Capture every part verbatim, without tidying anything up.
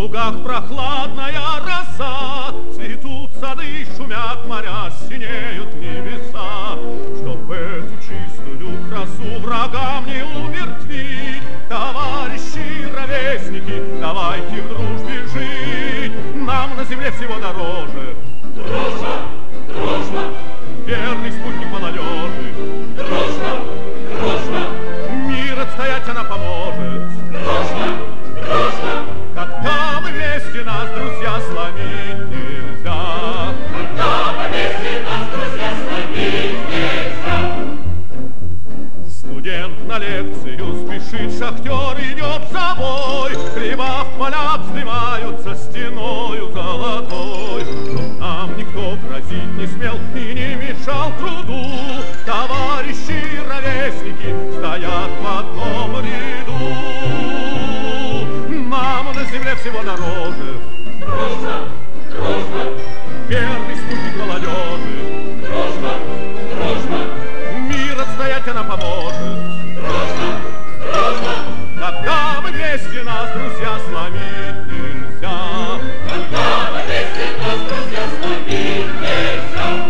лугах прохладная роса, цветут сады, шумят моря, синеют небеса. Чтоб эту чистую красу врагам не умертвить, товарищи, ровесники, давайте в дружбе жить. Нам на земле всего дороже дружба, дружба, верный спутник молодежи. Дружба, дружба, мир отстоять она поможет. Дружба, дружба, когда мы вместе, нас, друзья, сломить нельзя. когда мы вместе, нас, друзья, сломить нельзя. Студент на лекцию спешит, шахтер идет за бой, хлеба в полях вздымаются стеною золотой. Чтоб нам никто грозить не смел и не мешал труду, товарищи, ровесники стоят в одном ряду. Нам на земле всего дороже Дружба, дружба, верный спутник молодежи. дружба, дружба, Мир отстоять она поможет. дружба, дружба, Когда мы вместе, нас, друзья, сломить нельзя. когда мы вместе, нас, друзья, сломить нельзя.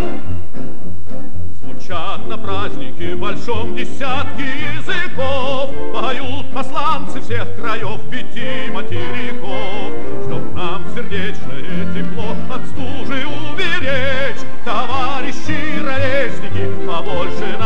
Звучат на празднике большом десятки языков, поют посланцы всех краев пяти материков. Чтоб нам сердечное тепло от стужи уберечь, товарищи, ровесники, побольше